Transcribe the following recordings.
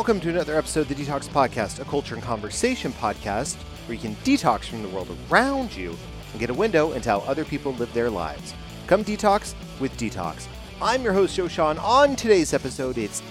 Welcome to another episode of the Detox Podcast, a culture and conversation podcast where you can detox from the world around you and get a window into how other people live their lives. Come detox with Detox. I'm your host, Joe Sean. On today's episode, it's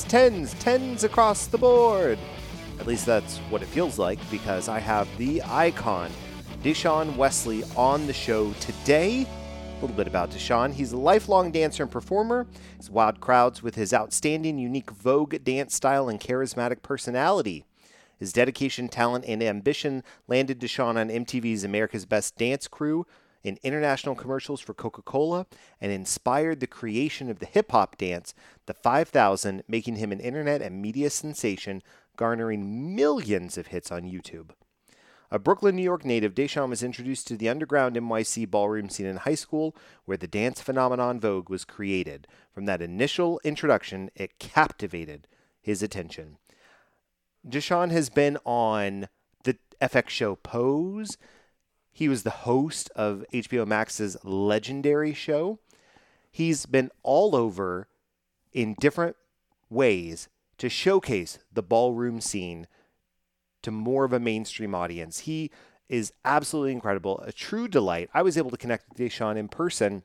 tens across the board. At least that's what it feels like, because I have the icon, Deshaun Wesley, on the show today. A little bit about Deshaun. He's a lifelong dancer and performer. He's wowed crowds with his outstanding, unique Vogue dance style and charismatic personality. His dedication, talent, and ambition landed Deshaun on MTV's America's Best Dance Crew, in international commercials for Coca-Cola, and inspired the creation of the hip-hop dance, the 5000, making him an internet and media sensation, garnering millions of hits on YouTube. A Brooklyn, New York native, Deshaun was introduced to the underground NYC ballroom scene in high school, where the dance phenomenon Vogue was created. From that initial introduction, it captivated his attention. Deshaun has been on the FX show Pose. He was the host of HBO Max's Legendary show. He's been all over in different ways to showcase the ballroom scene to more of a mainstream audience. He is absolutely incredible, a true delight. I was able to connect with Deshaun in person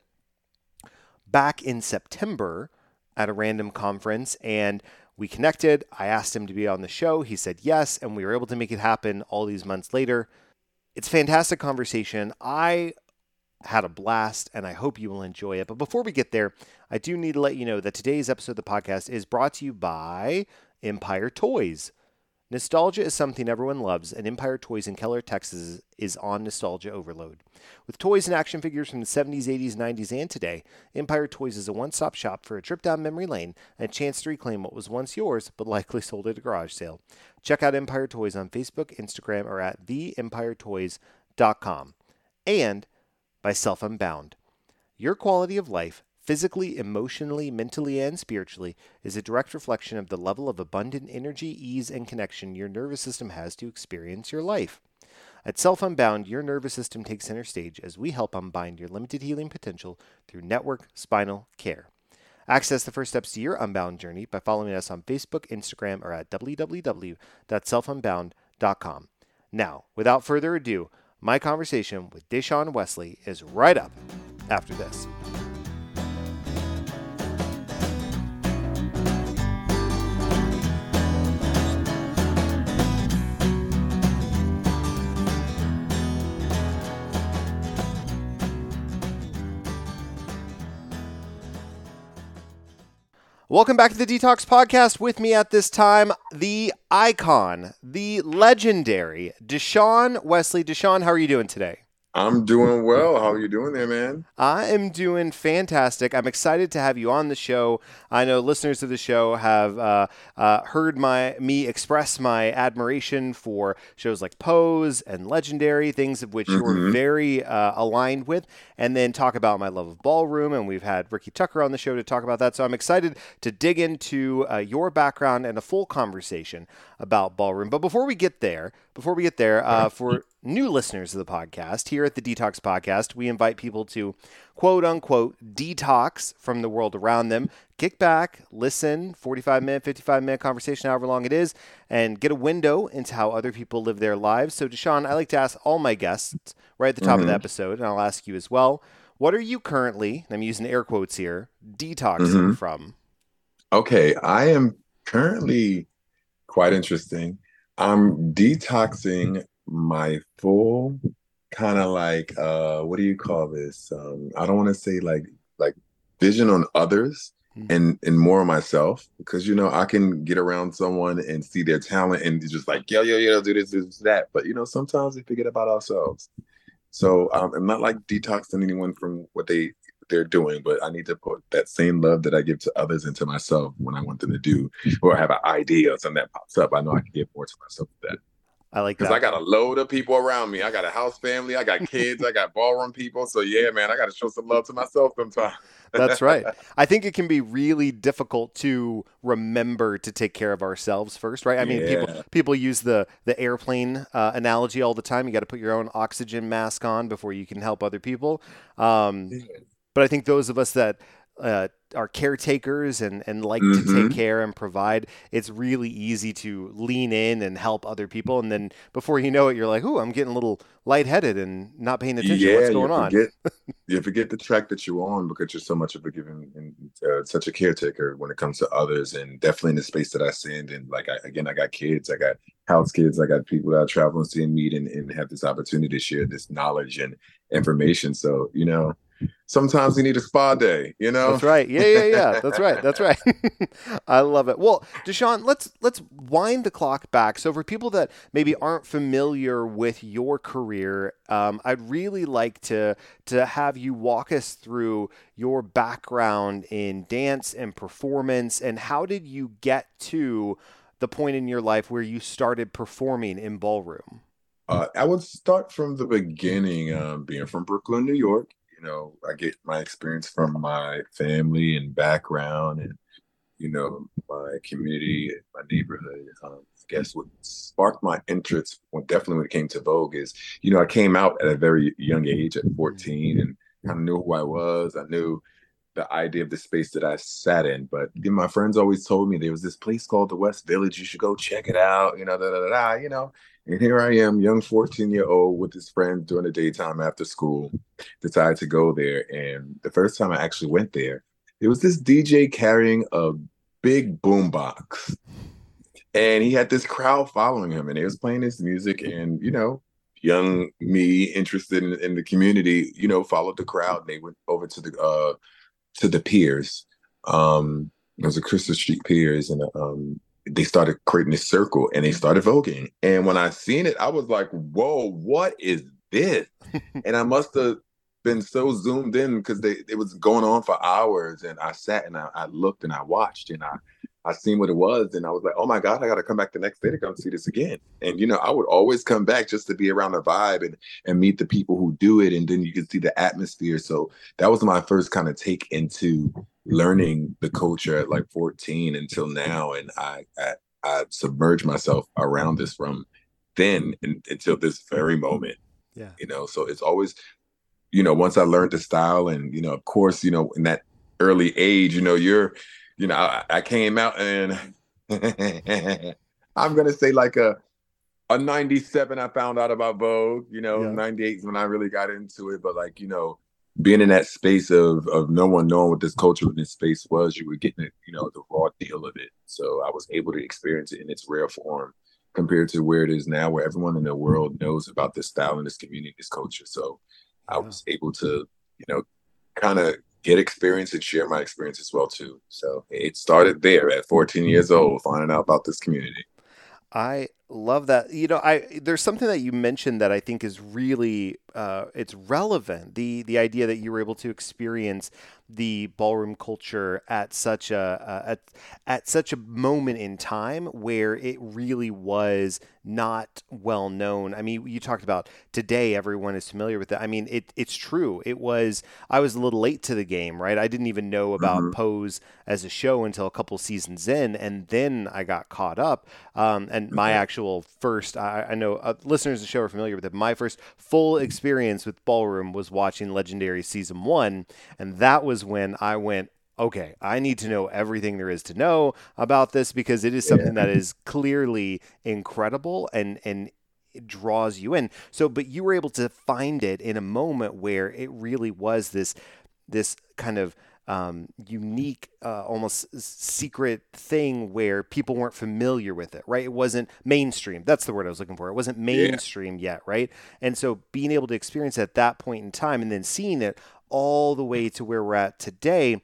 back in September at a random conference, and we connected. I asked him to be on the show. He said yes, and we were able to make it happen all these months later. It's a fantastic conversation. I had a blast, and I hope you will enjoy it. But before we get there, I do need to let you know that today's episode of the podcast is brought to you by Empire Toys. Nostalgia is something everyone loves, and Empire Toys in Keller, Texas is on nostalgia overload. With toys and action figures from the 70s, 80s, 90s, and today, Empire Toys is a one-stop shop for a trip down memory lane and a chance to reclaim what was once yours but likely sold at a garage sale. Check out Empire Toys on Facebook, Instagram, or at theempiretoys.com. And by Self Unbound. Your quality of life, physically, emotionally, mentally, and spiritually, is a direct reflection of the level of abundant energy, ease, and connection your nervous system has to experience your life. At Self Unbound, your nervous system takes center stage as we help unbind your limited healing potential through network spinal care. Access the first steps to your Unbound journey by following us on Facebook, Instagram, or at www.selfunbound.com. Now, without further ado, my conversation with Deshaun Wesley is right up after this. Welcome back to the Detox Podcast. With me at this time, the icon, the legendary Deshaun Wesley. Deshaun, how are you doing today? I'm doing well. How are you doing there, man? I am doing fantastic. I'm excited to have you on the show. I know listeners of the show have heard me express my admiration for shows like Pose and Legendary, things of which you're very aligned with, and then talk about my love of ballroom. And we've had Ricky Tucker on the show to talk about that. So I'm excited to dig into your background and a full conversation about ballroom. But before we get there, for new listeners of the podcast, here at the Detox Podcast, we invite people to quote unquote detox from the world around them, kick back, listen, 45-minute, 55-minute conversation, however long it is, and get a window into how other people live their lives. So Deshaun, I like to ask all my guests right at the top of the episode, and I'll ask you as well, what are you currently, and I'm using air quotes here, detoxing from? Okay, I am currently quite interesting. I'm detoxing my full kind of like what do you call this? I don't want to say like vision on others and more on myself, because I can get around someone and see their talent and just like yo do this that, but sometimes we forget about ourselves. So I'm not like detoxing anyone from what they're doing, but I need to put that same love that I give to others into myself when I want them to do or have an idea or something that pops up. I know I can give more to myself with that. I like that. Because I got a load of people around me. I got a house family. I got kids. I got ballroom people. So, yeah, man, I got to show some love to myself sometimes. That's right. I think it can be really difficult to remember to take care of ourselves first, right? I mean, people use the airplane analogy all the time. You got to put your own oxygen mask on before you can help other people. But I think those of us that are caretakers and like to take Mm-hmm. care and provide, it's really easy to lean in and help other people. And then before you know it, you're like, "Ooh, I'm getting a little lightheaded and not paying attention. Yeah, What's going on?" you forget the track that you're on because you're so much of a given and such a caretaker when it comes to others, and definitely in the space that I stand in. Like again, I got kids, I got house kids, I got people that I travel and see and meet, and have this opportunity to share this knowledge and information. So sometimes you need a spa day. That's right. Yeah, yeah, yeah. That's right. That's right. I love it. Well, Deshaun, let's wind the clock back. So for people that maybe aren't familiar with your career, I'd really like to have you walk us through your background in dance and performance, and how did you get to the point in your life where you started performing in ballroom? I would start from the beginning, being from Brooklyn, New York. I get my experience from my family and background and, my community, my neighborhood. I guess what sparked my interest, definitely when it came to Vogue, is, I came out at a very young age, at 14, and kind of knew who I was. I knew the idea of the space that I sat in. But my friends always told me there was this place called the West Village. You should go check it out, da da da da. And here I am, young 14-year-old with his friends during the daytime after school, decided to go there. And the first time I actually went there was this DJ carrying a big boombox. And he had this crowd following him, and he was playing his music. And, young me, interested in the community, followed the crowd. And they went over to the piers. It was a Crystal Street Piers, and they started creating this circle, and they started voguing. And when I seen it, I was like, "Whoa, what is this?" And I must have been so zoomed in because it was going on for hours, and I sat and I looked and I watched, and I seen what it was, and I was like, "Oh my God, I got to come back the next day to come see this again." And I would always come back just to be around the vibe and meet the people who do it, and then you can see the atmosphere. So that was my first kind of take into learning the culture at like 14 until now, and I submerged myself around this from then until this very moment. Yeah. So it's always, once I learned the style, and of course, in that early age, I came out and I'm gonna say like a 97, I found out about Vogue. Yeah. 98 is when I really got into it. But like, being in that space of no one knowing what this culture in this space was, you were getting it, the raw deal of it. So I was able to experience it in its rare form compared to where it is now, where everyone in the world knows about this style and this community, this culture. So I Yeah. was able to, kind of get experience and share my experience as well too. So it started there at 14 years old, finding out about this community. I love that. I there's something that you mentioned that I think is really it's relevant. The idea that you were able to experience the ballroom culture at such at such a moment in time where it really was not well known. I mean, you talked about today everyone is familiar with it. I mean, it's true. I was a little late to the game, right? I didn't even know about Mm-hmm. Pose as a show until a couple seasons in, and then I got caught up. And my Okay. actual first, I know listeners of the show are familiar with it. My first full experience with ballroom was watching Legendary season 1, and that was when I went, okay, I need to know everything there is to know about this because it is something Yeah. that is clearly incredible and it draws you in. So, but you were able to find it in a moment where it really was this kind of unique, almost secret thing where people weren't familiar with it, right? It wasn't mainstream. That's the word I was looking for. It wasn't Yeah. mainstream yet, right? And so being able to experience it at that point in time and then seeing it all the way to where we're at today,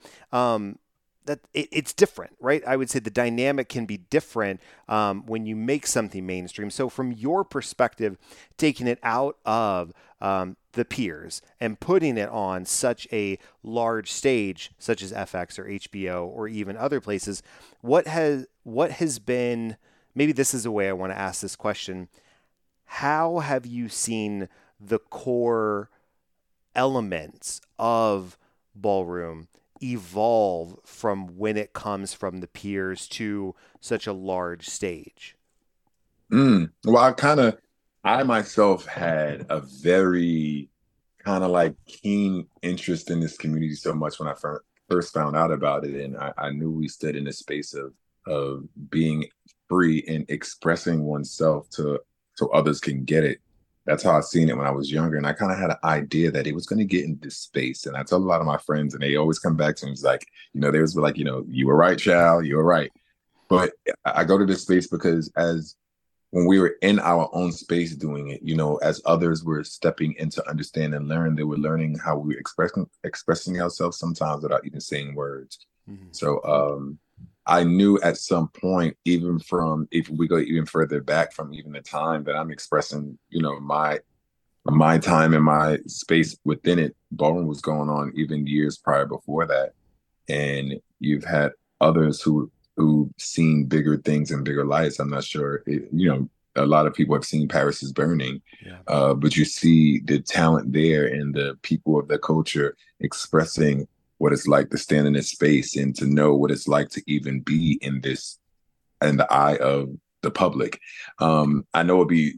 it's different, right? I would say the dynamic can be different when you make something mainstream. So, from your perspective, taking it out of the peers and putting it on such a large stage, such as FX or HBO or even other places, what has been? Maybe this is a way I want to ask this question. How have you seen the core elements of ballroom evolve from when it comes from the peers to such a large stage? Well, I myself had a very kind of like keen interest in this community so much when I first found out about it, and I knew we stood in a space of being free and expressing oneself to so others can get it. That's how I seen it when I was younger, and I kind of had an idea that it was going to get into this space. And I tell a lot of my friends, and they always come back to me, it's like, they was like, you were right, child, you were right. But I go to this space because as when we were in our own space doing it, as others were stepping into understand and learn, they were learning how we were expressing ourselves sometimes without even saying words. Mm-hmm. So I knew at some point, even from if we go even further back from even the time that I'm expressing, my time and my space within it, ballroom was going on even years prior before that. And you've had others who've seen bigger things and bigger lights. I'm not sure, a lot of people have seen Paris is Burning, yeah. but you see the talent there and the people of the culture expressing what it's like to stand in this space and to know what it's like to even be in the eye of the public. I know it'd be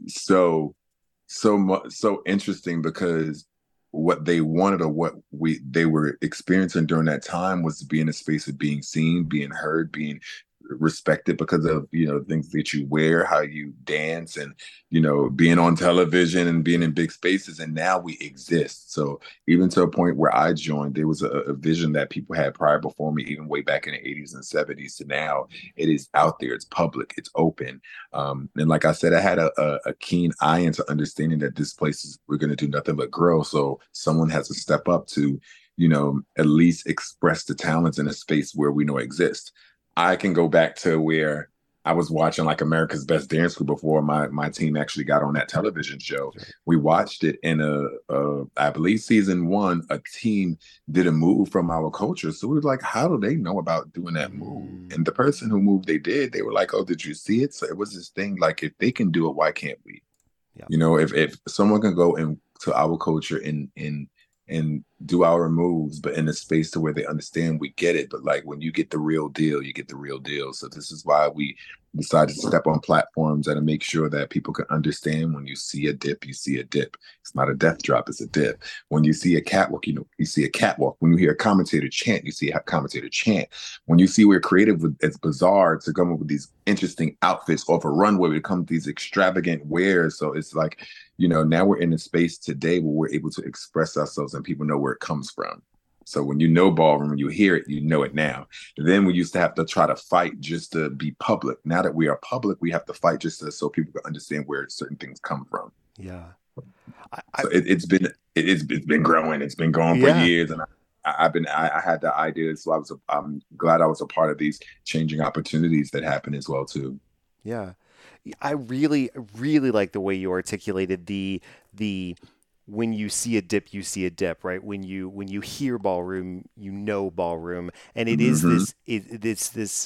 so interesting because what they wanted or what they were experiencing during that time was to be in a space of being seen, being heard, being respected because of things that you wear, how you dance, and being on television and being in big spaces. And now we exist. So even to a point where I joined, there was a vision that people had prior before me, even way back in the 80s and 70s to now. It is out there, it's public, it's open. And like I said, I had a keen eye into understanding that this place is, we're going to do nothing but grow. So someone has to step up to at least express the talents in a space where we know exist. I can go back to where I was watching like America's Best Dance Crew before my team actually got on that television show. We watched it in I believe season 1, a team did a move from our culture. So we were like, how do they know about doing that move? And the person who moved, they were like, oh, did you see it? So it was this thing like, if they can do it, why can't we? Yeah. If someone can go into our culture and do our moves, but in a space to where they understand we get it. But like when you get the real deal, you get the real deal. So this is why we decided to step on platforms and to make sure that people can understand when you see a dip, you see a dip. It's not a death drop, it's a dip. When you see a catwalk, you see a catwalk. When you hear a commentator chant, you see a commentator chant. When you see we're creative, it's bizarre to come up with these interesting outfits off a runway, we come with these extravagant wares. So it's like, now we're in a space today where we're able to express ourselves and people know where it comes from. So when ballroom, when you hear it, you know it now. Then we used to have to try to fight just to be public. Now that we are public, we have to fight just so people can understand where certain things come from. Yeah. So it's been growing. It's been going for years, and I had the idea. So I'm glad I was a part of these changing opportunities that happen as well too. Yeah. I really, really like the way you articulated the when you see a dip, you see a dip, right? When you hear ballroom, ballroom, and it is this. It's this.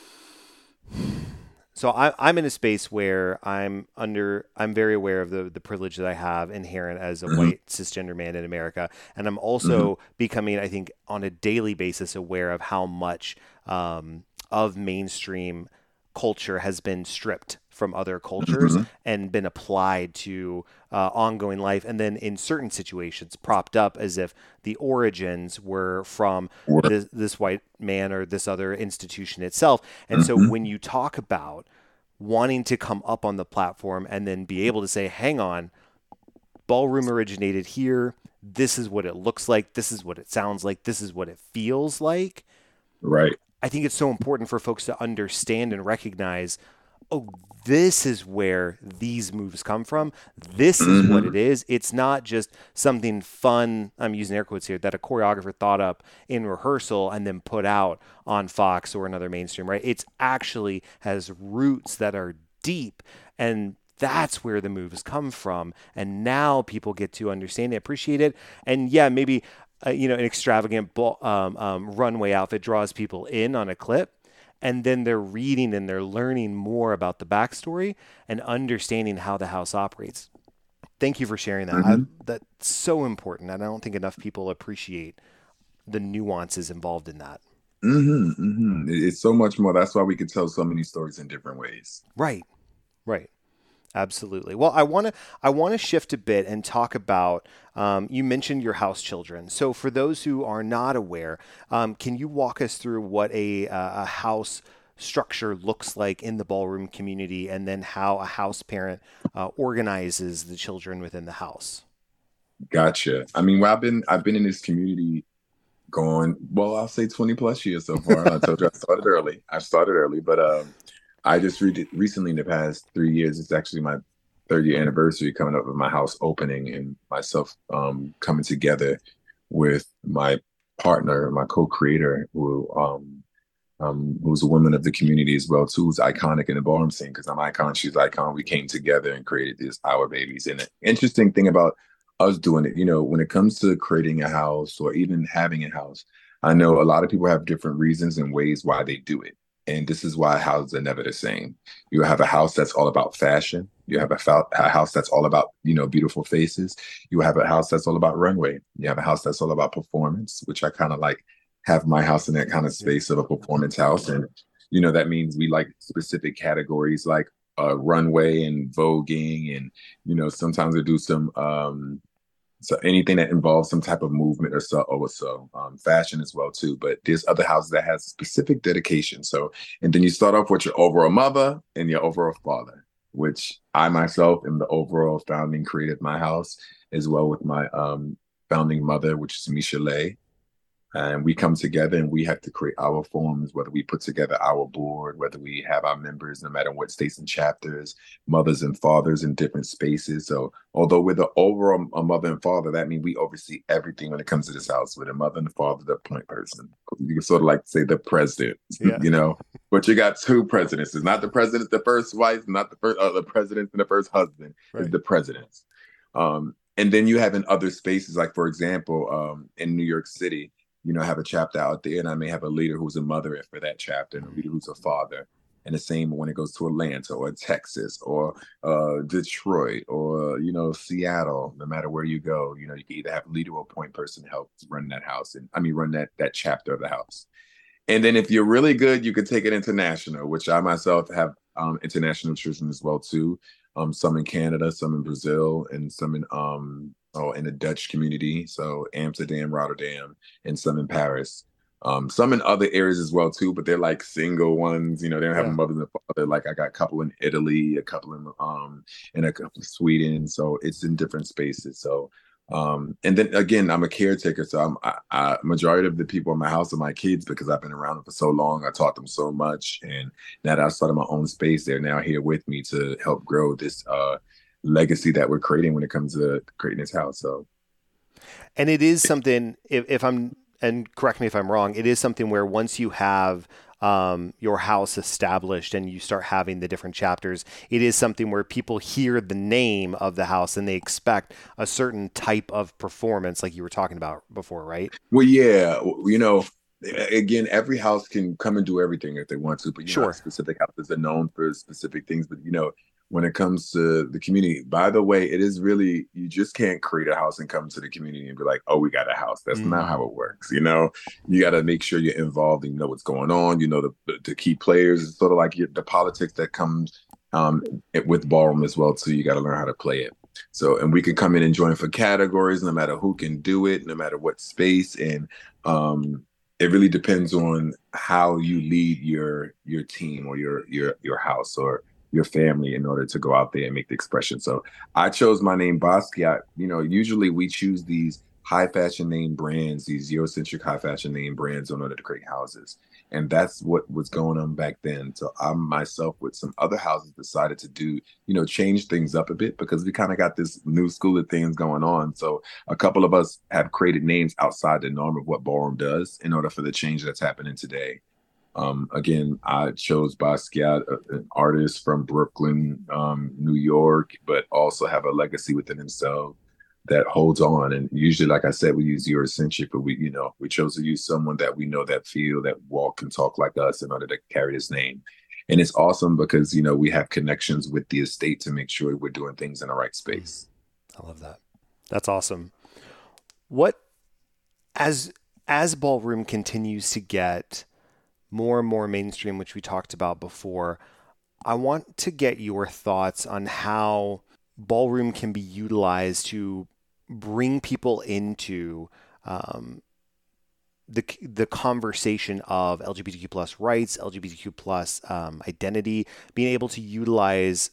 So I'm in a space where I'm very aware of the privilege that I have inherent as a white cisgender man in America. And I'm also becoming, I think, on a daily basis aware of how much of mainstream culture has been stripped from other cultures and been applied to ongoing life. And then in certain situations propped up as if the origins were from this white man or this other institution itself. And so when you talk about wanting to come up on the platform and then be able to say, hang on, ballroom originated here. This is what it looks like. This is what it sounds like. This is what it feels like. Right. I think it's so important for folks to understand and recognize, oh, this is where these moves come from. This is what it is. It's not just something fun, I'm using air quotes here, that a choreographer thought up in rehearsal and then put out on Fox or another mainstream, right? It's actually has roots that are deep, and that's where the moves come from. And now people get to understand it, appreciate it. And yeah, maybe an extravagant runway outfit draws people in on a clip, and then they're reading and they're learning more about the backstory and understanding how the house operates. Thank you for sharing that. That's so important. And I don't think enough people appreciate the nuances involved in that. It's so much more. That's why we can tell so many stories in different ways. Right. Absolutely. Well, I want to shift a bit and talk about. You mentioned your house children. So for those who are not aware, can you walk us through what a house structure looks like in the ballroom community, and then how a house parent organizes the children within the house? Gotcha. I mean, well, I've been in this community going, well, I'll say 20 plus years so far. I told you I started early. But I just recently, in the past 3 years, it's actually my 30th anniversary coming up with my house opening, and myself coming together with my partner, my co-creator, who's a woman of the community as well too, who's iconic in the ballroom scene, because I'm icon, she's icon. We came together and created this Our Babies. And the interesting thing about us doing it, when it comes to creating a house or even having a house, I know a lot of people have different reasons and ways why they do it. And this is why houses are never the same. You have a house that's all about fashion. You have a house that's all about, beautiful faces. You have a house that's all about runway. You have a house that's all about performance, which I kind of like have my house in that kind of space of a performance house. And, that means we like specific categories like runway and voguing. And, sometimes we do some, so anything that involves some type of movement or fashion as well too. But there's other houses that has specific dedication. So, and then you start off with your overall mother and your overall father, which I myself am the overall founding creator of my house, as well with my founding mother, which is Michelet. And we come together and we have to create our forms, whether we put together our board, whether we have our members, no matter what states and chapters, mothers and fathers in different spaces. So although we're the overall mother and father, that means we oversee everything when it comes to this house. With a mother and the father, the point person. You can sort of like say the president, but you got two presidents. It's not the president, the first wife, not the first, the president and the first husband. Right. It's the presidents. And then you have in other spaces, like for example, in New York City, I have a chapter out there, and I may have a leader who's a mother for that chapter, and a leader who's a father. And the same when it goes to Atlanta or Texas or Detroit or, Seattle. No matter where you go, you can either have a leader or a point person help run that house, and run that chapter of the house. And then if you're really good, you can take it international, which I myself have international children as well too. Some in Canada, some in Brazil, and some in the Dutch community, so Amsterdam, Rotterdam, and some in Paris. Some in other areas as well too, but they're like single ones. They don't have a mother and a father. Like I got a couple in Italy, a couple in and a couple in Sweden. So it's in different spaces. So and then again, I'm a caretaker, so I majority of the people in my house are my kids, because I've been around them for so long. I taught them so much, and now that I started my own space, they're now here with me to help grow this legacy that we're creating when it comes to creating this house. So, and it is something, if I'm, and correct me if I'm wrong, it is something where once you have your house established and you start having the different chapters, it is something where people hear the name of the house and they expect a certain type of performance, like you were talking about before, right? Well, yeah, again, every house can come and do everything if they want to, but sure, specific houses are known for specific things. But when it comes to the community, by the way, it is really, you just can't create a house and come to the community and be like, oh, we got a house. That's not how it works. You got to make sure you're involved and you know what's going on. The key players. It's sort of like the politics that comes with ballroom as well too. You got to learn how to play it. So, and we can come in and join for categories, no matter who can do it, no matter what space. And it really depends on how you lead your team or your house or your family in order to go out there and make the expression. So I chose my name Basquiat. Usually we choose these high fashion name brands, these Eurocentric high fashion name brands in order to create houses. And that's what was going on back then. So I myself with some other houses decided to do, change things up a bit, because we kind of got this new school of things going on. So a couple of us have created names outside the norm of what ballroom does in order for the change that's happening today. Again, I chose Basquiat, an artist from Brooklyn, New York, but also have a legacy within himself that holds on. And usually, like I said, we use Eurocentric, but we chose to use someone that we know, that feel, that walk and talk like us in order to carry this name. And it's awesome because, we have connections with the estate to make sure we're doing things in the right space. I love that. That's awesome. As ballroom continues to get more and more mainstream, which we talked about before, I want to get your thoughts on how ballroom can be utilized to bring people into um, the conversation of LGBTQ plus rights, LGBTQ plus identity, being able to utilize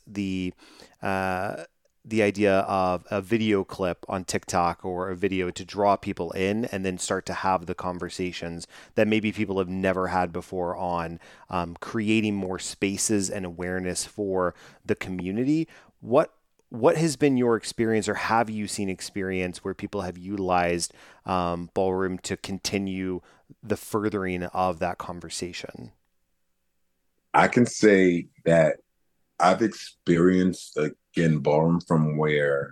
uh, the idea of a video clip on TikTok or a video to draw people in, and then start to have the conversations that maybe people have never had before on creating more spaces and awareness for the community. What has been your experience, or have you seen experience where people have utilized ballroom to continue the furthering of that conversation? I can say that I've experienced again ballroom from where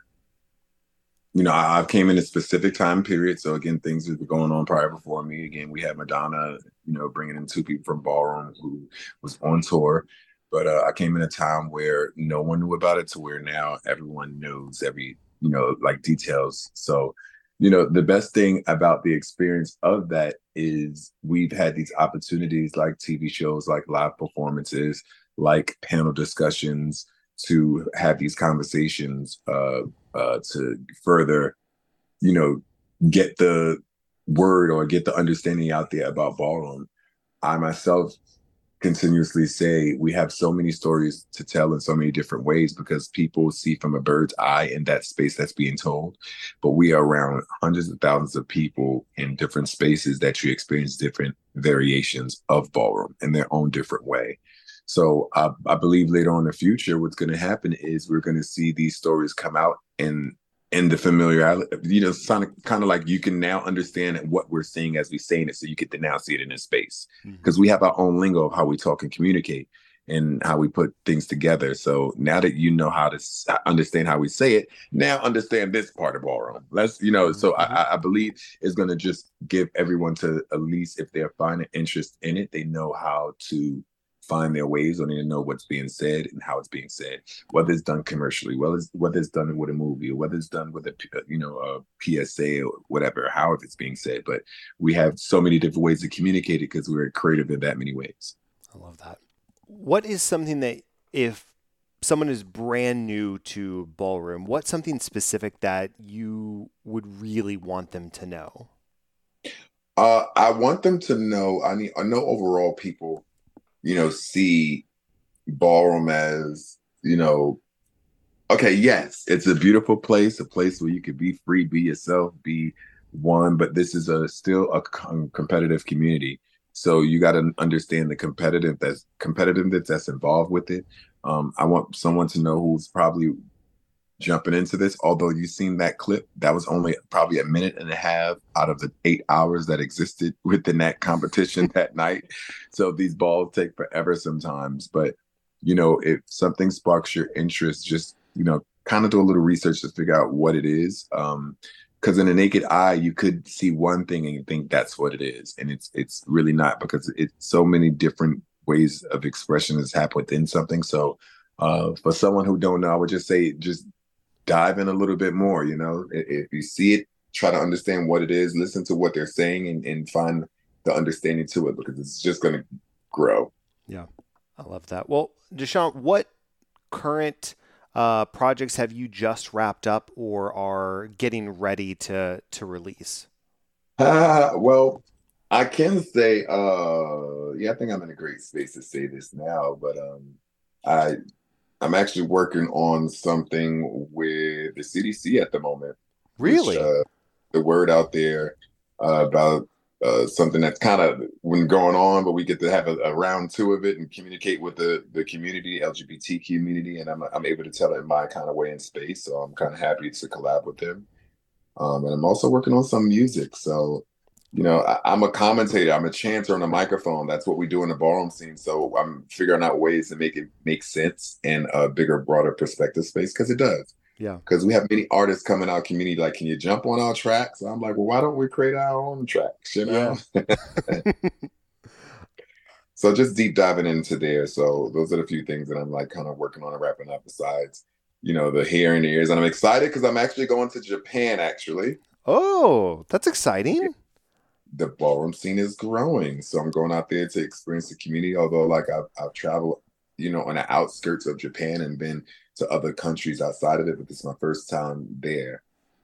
I've came in a specific time period. So again, things that were going on prior before me. Again, we had Madonna, bringing in two people from ballroom who was on tour. But I came in a time where no one knew about it to where now everyone knows every, like details. So, the best thing about the experience of that is we've had these opportunities like TV shows, like live performances, like panel discussions to have these conversations to further, you know, get the word or get the understanding out there about ballroom. I myself continuously say we have so many stories to tell in so many different ways because people see from a bird's eye in that space that's being told. But we are around hundreds of thousands of people in different spaces that you experience different variations of ballroom in their own different way. So I believe later on in the future, what's going to happen is we're going to see these stories come out in the familiarity, kind of like you can now understand what we're seeing as we're saying it, so you get to now see it in this space because we have our own lingo of how we talk and communicate and how we put things together. So now that you know how to understand how we say it, now understand this part of ballroom. So I believe it's going to just give everyone to at least if they're finding interest in it, they know how to find their ways or they know what's being said and how it's being said, whether it's done commercially, whether it's done with a movie, or whether it's done with a PSA or whatever, however it's being said. But we have so many different ways to communicate it because we're creative in that many ways. I love that. What is something that if someone is brand new to ballroom, what's something specific that you would really want them to know? I want them to know. I know overall people see ballroom as, okay, yes, it's a beautiful place, a place where you could be free, be yourself, be one, but this is still a competitive community. So you got to understand the competitiveness that's involved with it. I want someone to know who's probably jumping into this. Although you've seen that clip, that was only probably a minute and a half out of the 8 hours that existed within that competition that night. So these balls take forever sometimes. But, if something sparks your interest, just, kind of do a little research to figure out what it is. Because in the naked eye, you could see one thing and you think that's what it is. And it's really not, because it's so many different ways of expression that's happened within something. So for someone who don't know, I would just say, just dive in a little bit more. If you see it, try to understand what it is, listen to what they're saying, and find the understanding to it, because it's just going to grow. Yeah, I love that. Well, Deshaun, what current projects have you just wrapped up or are getting ready to release? Well, I can say, yeah, I think I'm in a great space to say this now, but I I'm actually working on something with the CDC at the moment. Which Really? the word out there about something that's kind of been going on, but we get to have a round two of it and communicate with the community, LGBT community, and I'm able to tell it in my kind of way in space. So I'm kind of happy to collab with them. And I'm also working on some music. So, I'm a commentator. I'm a chanter on a microphone. That's what we do in the ballroom scene. So I'm figuring out ways to make it make sense in a bigger, broader perspective space, because it does. Yeah. Because we have many artists coming out community like, can you jump on our tracks? So I'm like, well, why don't we create our own tracks, Yeah. So just deep diving into there. So those are the few things that I'm like kind of working on and wrapping up besides, the hair and the ears. And I'm excited because I'm actually going to Japan, actually. Oh, that's exciting. The ballroom scene is growing. So I'm going out there to experience the community. Although like I've traveled on the outskirts of Japan and been to other countries outside of it, but this is my first time there.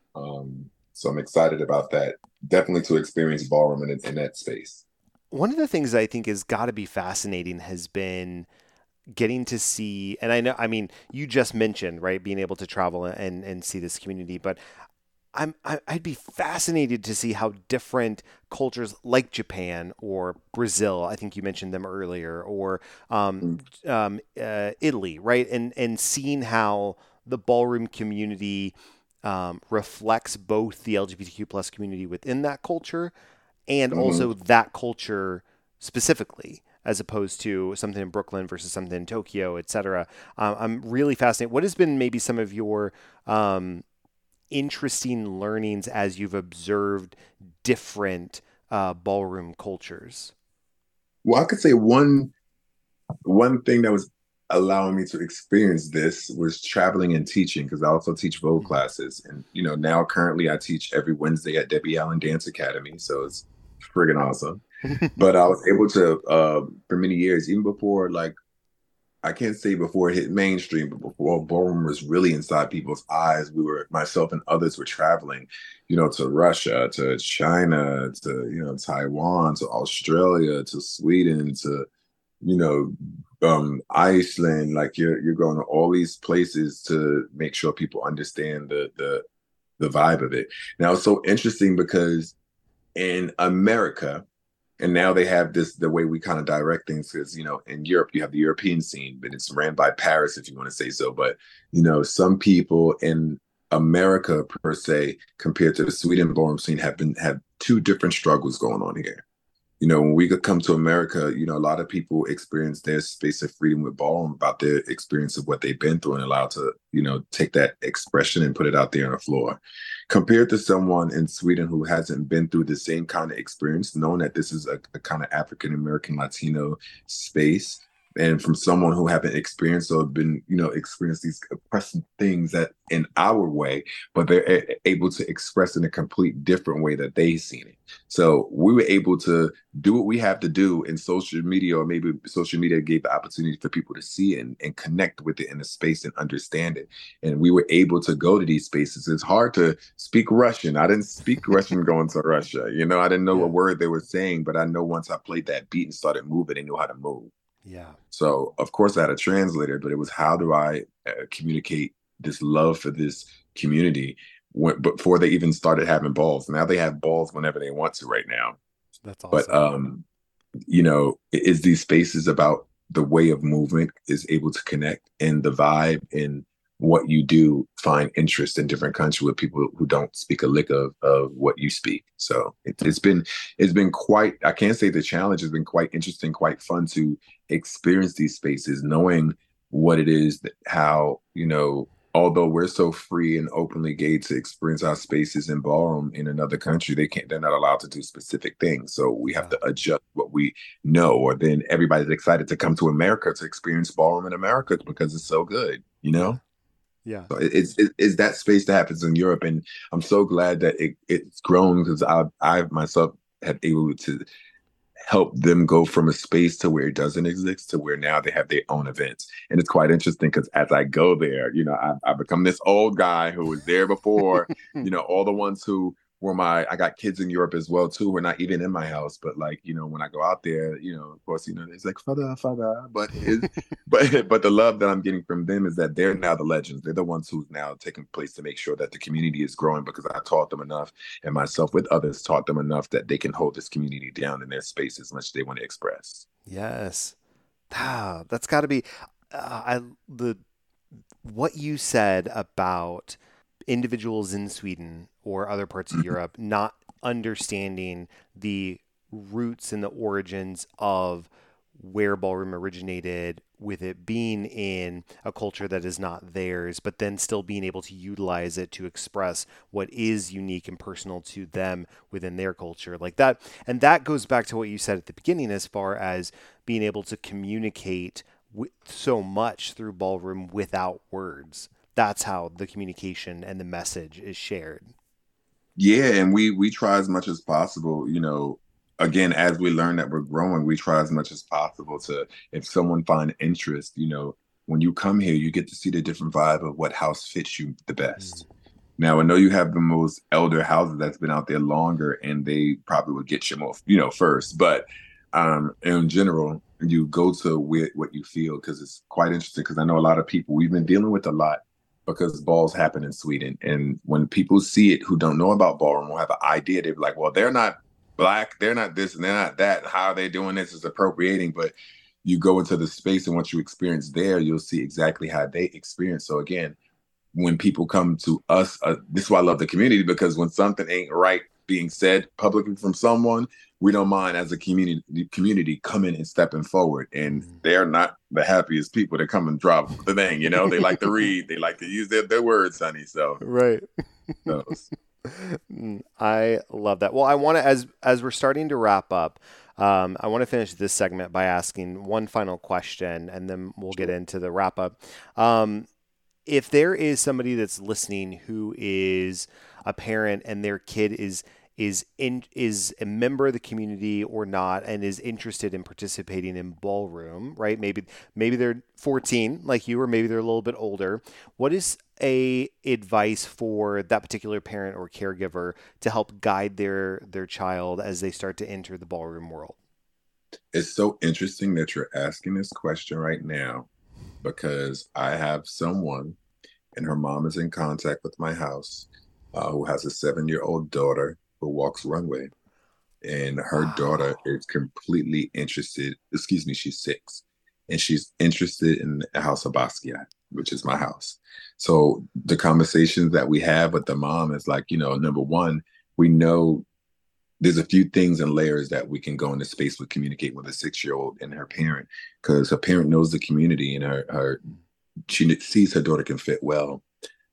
So I'm excited about that. Definitely to experience ballroom in that space. One of the things I think has got to be fascinating has been getting to see, and I know, I mean, you just mentioned, right, being able to travel and see this community, but I'd be fascinated to see how different cultures like Japan or Brazil, I think you mentioned them earlier, or Mm. Italy, right, and seeing how the ballroom community reflects both the LGBTQ plus community within that culture and Hmm. also that culture specifically, as opposed to something in Brooklyn versus something in Tokyo, et cetera. I'm really fascinated. What has been maybe some of your interesting learnings as you've observed different ballroom cultures? Well, I could say one thing that was allowing me to experience this was traveling and teaching because I also teach Vogue Mhm. classes. And now currently I teach every Wednesday at Debbie Allen Dance Academy. So it's friggin' awesome. But I was able to for many years, even before like I can't say before it hit mainstream, but before ballroom was really inside people's eyes, myself and others were traveling, to Russia, to China, to, Taiwan, to Australia, to Sweden, to, you know, Iceland. Like you're going to all these places to make sure people understand the vibe of it. Now it's so interesting because in America, and now they have the way we kind of direct things because, in Europe, you have the European scene, but it's ran by Paris, if you want to say so. But, some people in America, per se, compared to the Sweden ballroom scene, have two different struggles going on here. When we could come to America, a lot of people experience their space of freedom with ballroom about their experience of what they've been through and allowed to, take that expression and put it out there on the floor. Compared to someone in Sweden who hasn't been through the same kind of experience, knowing that this is a kind of African American Latino space, and from someone who haven't experienced or been, experienced these oppressive things that in our way, but they're able to express in a complete different way that they've seen it. So we were able to do what we have to do in social media, or maybe social media gave the opportunity for people to see it and connect with it in a space and understand it. And we were able to go to these spaces. It's hard to speak Russian. I didn't speak Russian going to Russia. I didn't know a Yeah. word they were saying, but I know once I played that beat and started moving, I knew how to move. Yeah. So, of course, I had a translator, but it was how do I communicate this love for this community before they even started having balls. Now they have balls whenever they want to right now. That's But awesome. is these spaces about the way of movement is able to connect and the vibe and what you do find interest in different countries with people who don't speak a lick of what you speak. So it's been quite, I can't say the challenge has been quite interesting, quite fun to experience these spaces, knowing what it is that how, although we're so free and openly gay to experience our spaces in ballroom in another country, they're not allowed to do specific things. So we have Yeah. to adjust what we know, or then everybody's excited to come to America to experience ballroom in America because it's so good, you Yeah. know? Yeah. So it's that space that happens in Europe. And I'm so glad that it's grown because I myself have able to help them go from a space to where it doesn't exist to where now they have their own events. And it's quite interesting because as I go there, I become this old guy who was there before, all the ones who I got kids in Europe as well too, who are not even in my house. But like, when I go out there, of course, it's like father, but the love that I'm getting from them is that they're now the legends. They're the ones who's now taking place to make sure that the community is growing because I taught them enough and myself with others taught them enough that they can hold this community down in their space as much as they want to express. Yes. That's got to be I the what you said about individuals in Sweden or other parts of Europe not understanding the roots and the origins of where ballroom originated, with it being in a culture that is not theirs, but then still being able to utilize it to express what is unique and personal to them within their culture, like that. And that goes back to what you said at the beginning as far as being able to communicate so much through ballroom without words. That's how the communication and the message is shared. Yeah, and we try as much as possible, again, as we learn that we're growing, we try as much as possible to, if someone find interest, when you come here, you get to see the different vibe of what house fits you the best. Now, I know you have the most elder houses that's been out there longer, and they probably would get you more, first. But in general, you go to what you feel, because it's quite interesting. Because I know a lot of people, we've been dealing with a lot because balls happen in Sweden, and when people see it who don't know about ballroom or have an idea, they're like, "Well, they're not Black, they're not this, and they're not that. How are they doing this is appropriating." But you go into the space, and once you experience there, you'll see exactly how they experience. So again, when people come to us, this is why I love the community, because when something ain't right being said publicly from someone, we don't mind as a community coming and stepping forward. And they're not the happiest people to come and drop the thing, they like to read, they like to use their words, honey. So right. I love that. Well, I want to, as we're starting to wrap up, I want to finish this segment by asking one final question, and then we'll get into the wrap up. If there is somebody that's listening who is a parent and their kid is a member of the community or not, and is interested in participating in ballroom, right? Maybe they're 14 like you, or maybe they're a little bit older. What is a advice for that particular parent or caregiver to help guide their child as they start to enter the ballroom world? It's so interesting that you're asking this question right now, because I have someone, and her mom is in contact with my house, who has a 7-year-old daughter who walks runway. And her daughter is completely interested. Excuse me, she's 6. And she's interested in the House of Basquiat, which is my house. So the conversations that we have with the mom is like, number one, we know there's a few things and layers that we can go into space with, communicate with a 6-year-old and her parent, because her parent knows the community, and she sees her daughter can fit well.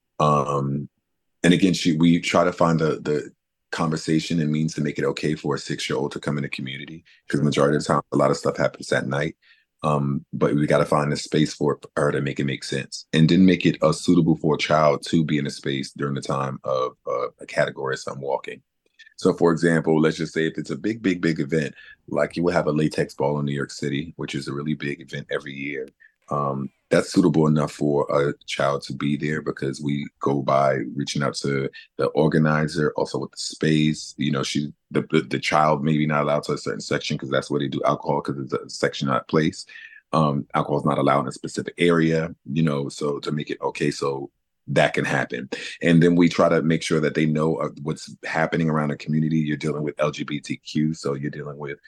And again, we try to find the conversation and means to make it okay for a 6-year-old to come in the community, because majority of the time, a lot of stuff happens at night. But we got to find a space for her to make it make sense, and then make it suitable for a child to be in a space during the time of a category of some walking. So, for example, let's just say if it's a big event, like you will have a latex ball in New York City, which is a really big event every year. That's suitable enough for a child to be there, because we go by reaching out to the organizer, also with the space. The child maybe not allowed to a certain section, because that's where they do alcohol, because it's a section, not place. Alcohol is not allowed in a specific area, so to make it okay, so that can happen. And then we try to make sure that they know what's happening around the community. You're dealing with LGBTQ, so you're dealing with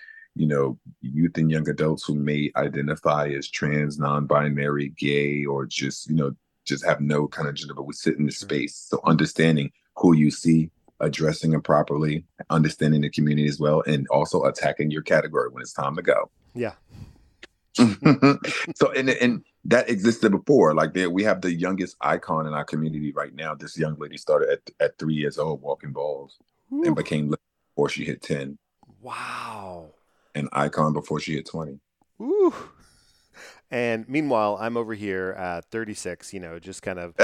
youth and young adults who may identify as trans, non-binary, gay, or just have no kind of gender, but we sit in the space. So understanding who you see, addressing it properly, understanding the community as well, and also attacking your category when it's time to go. Yeah. So and that existed before. Like we have the youngest icon in our community right now. This young lady started at 3 years old walking balls. Ooh. And became before she hit 10. Wow. An icon before she hit 20. Ooh. And meanwhile, I'm over here at 36, just kind of.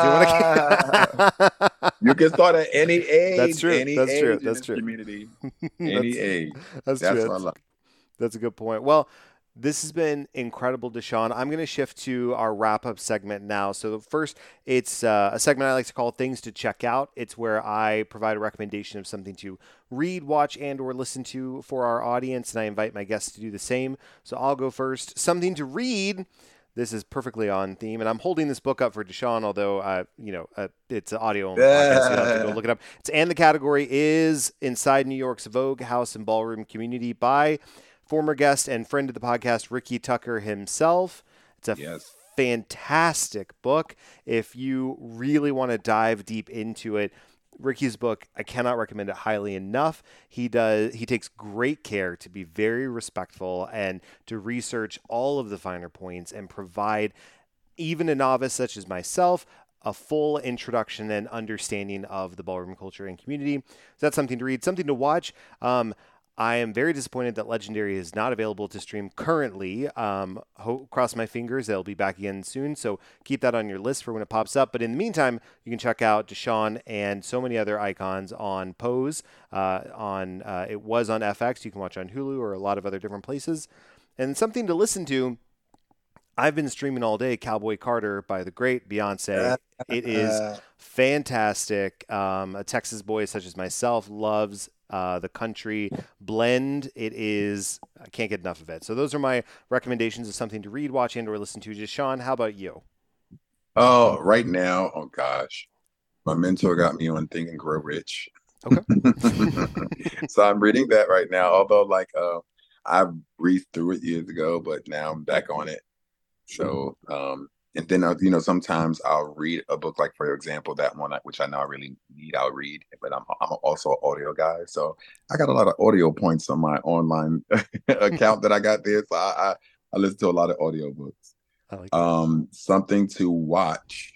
You can start at any age. That's true. That's true. Community. Any age. That's true. What I love. That's a good point. Well, this has been incredible, Deshaun. I'm going to shift to our wrap-up segment now. So first, it's a segment I like to call Things to Check Out. It's where I provide a recommendation of something to read, watch, and or listen to for our audience, and I invite my guests to do the same. So I'll go first. Something to read. This is perfectly on theme, and I'm holding this book up for Deshaun, although it's an audio only podcast, so you'll have to go look it up. And the category is Inside New York's Vogue House and Ballroom Community by former guest and friend of the podcast, Ricky Tucker himself. It's a fantastic book. If you really want to dive deep into it, Ricky's book, I cannot recommend it highly enough. He takes great care to be very respectful and to research all of the finer points and provide even a novice such as myself a full introduction and understanding of the ballroom culture and community. So that's something to read. Something to watch. I am very disappointed that Legendary is not available to stream currently. Cross my fingers, they'll be back again soon. So keep that on your list for when it pops up. But in the meantime, you can check out Deshaun and so many other icons on Pose. It was on FX. You can watch on Hulu or a lot of other different places. And something to listen to. I've been streaming all day Cowboy Carter by the great Beyonce. It is fantastic. A Texas boy such as myself loves the country blend. It is, I can't get enough of it. So those are my recommendations of something to read, watch, and or listen to. Deshaun, how about you? Oh, right now, oh gosh. My mentor got me on Think and Grow Rich. Okay. So I'm reading that right now, although I breezed through it years ago, but now I'm back on it. So, and then, sometimes I'll read a book, like, for example, that one, which I know I really need, I'll read, but I'm also an audio guy. So I got a lot of audio points on my online account that I got there. So I listen to a lot of audio books. I like that. Something to watch.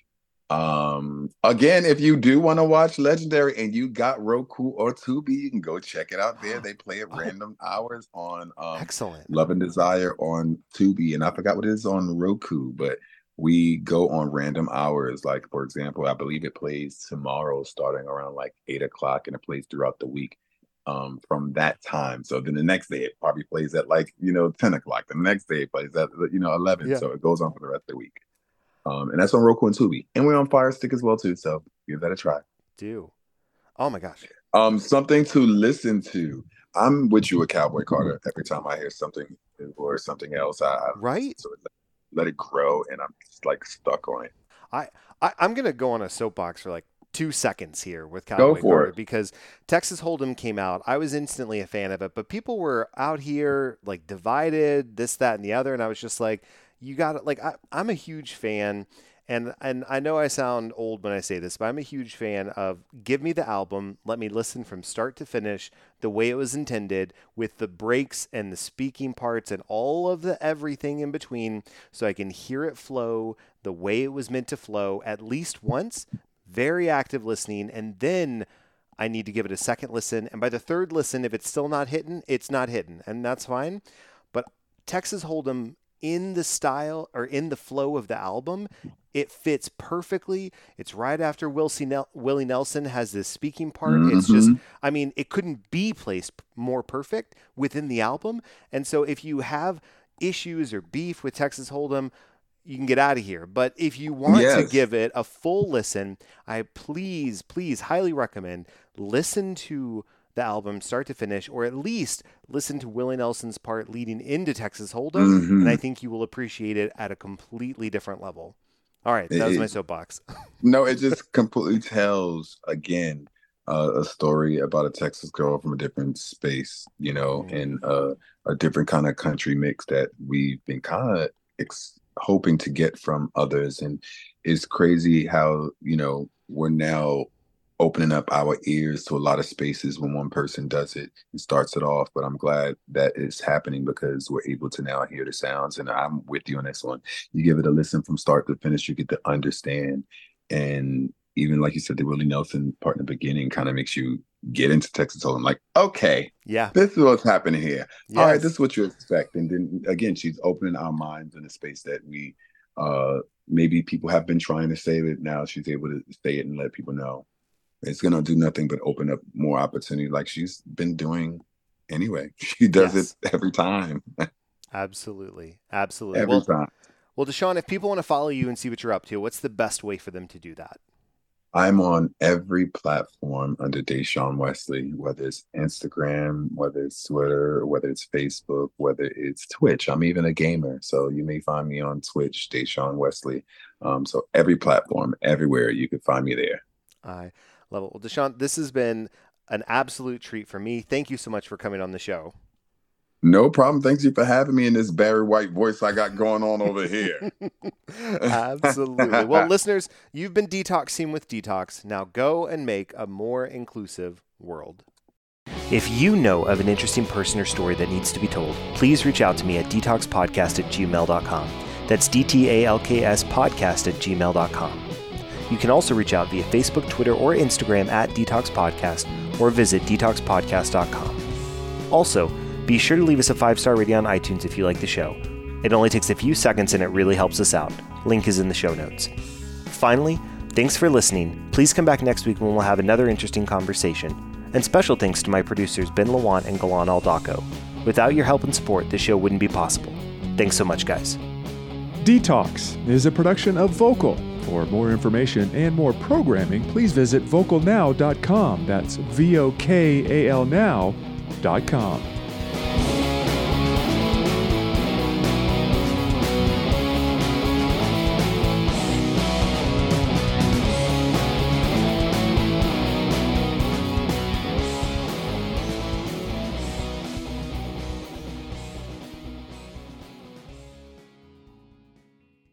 Again, if you do want to watch Legendary and you got Roku or Tubi, you can go check it out there. They play at random hours on Excellent. Love and Desire on Tubi, and I forgot what it is on Roku, but we go on random hours. Like, for example, I believe it plays tomorrow starting around 8:00, and it plays throughout the week from that time. So then the next day it probably plays at 10:00. The next day it plays at 11. Yeah. So it goes on for the rest of the week. And that's on Roku and Tubi. And we're on Fire Stick as well, too. So give that a try. Oh, my gosh. Something to listen to. I'm with you with Cowboy Carter. Every time I hear something or something else, I right? sort of let it grow, and I'm just stuck on it. I'm going to go on a soapbox for 2 seconds here with Cowboy Carter because Texas Hold'em came out. I was instantly a fan of it, but people were out here divided, this, that, and the other. And I was just you got it. I'm a huge fan, and I know I sound old when I say this, but I'm a huge fan of give me the album, let me listen from start to finish the way it was intended with the breaks and the speaking parts and all of the everything in between so I can hear it flow the way it was meant to flow at least once, very active listening, and then I need to give it a second listen. And by the third listen, if it's still not hitting, it's not hitting, and that's fine. But Texas Hold'em, in the style or in the flow of the album, it fits perfectly. It's right after Willie Nelson has this speaking part. Mm-hmm. It's just, it couldn't be placed more perfect within the album. And so if you have issues or beef with Texas Hold'em, you can get out of here. But if you want to give it a full listen, I please highly recommend listen to the album start to finish, or at least listen to Willie Nelson's part leading into Texas Hold'em, mm-hmm. and I think you will appreciate it at a completely different level. All right, that was my soapbox. No, it just completely tells, again, a story about a Texas girl from a different space, mm-hmm. and a different kind of country mix that we've been kind of hoping to get from others. And it's crazy how, we're now opening up our ears to a lot of spaces when one person does it and starts it off. But I'm glad that it's happening because we're able to now hear the sounds. And I'm with you on this one. You give it a listen from start to finish, you get to understand. And even like you said, the Willie Nelson part in the beginning kind of makes you get into Texas Hold'em. Okay, this is what's happening here. Yes. All right, this is what you expect. And then again, she's opening our minds in a space that we maybe people have been trying to say it. Now she's able to say it and let people know. It's going to do nothing but open up more opportunity like she's been doing anyway. She does it every time. Absolutely. Every time. Well, Deshaun, if people want to follow you and see what you're up to, what's the best way for them to do that? I'm on every platform under Deshaun Wesley, whether it's Instagram, whether it's Twitter, whether it's Facebook, whether it's Twitch. I'm even a gamer, so you may find me on Twitch, Deshaun Wesley. So every platform, everywhere, you can find me there. I love it. Well, Deshaun, this has been an absolute treat for me. Thank you so much for coming on the show. No problem. Thank you for having me in this Barry White voice I got going on over here. Absolutely. Well, listeners, you've been detoxing with Detox. Now go and make a more inclusive world. If you know of an interesting person or story that needs to be told, please reach out to me at detoxpodcast@gmail.com. That's DTALKS podcast@gmail.com. You can also reach out via Facebook, Twitter, or Instagram @Detox Podcast, or visit detoxpodcast.com. Also, be sure to leave us a 5-star rating on iTunes if you like the show. It only takes a few seconds and it really helps us out. Link is in the show notes. Finally, thanks for listening. Please come back next week when we'll have another interesting conversation. And special thanks to my producers Ben Lawant and Galan Aldaco. Without your help and support, this show wouldn't be possible. Thanks so much, guys. Detox is a production of Vocal. For more information and more programming, please visit vocalnow.com. That's VOKAL now.com.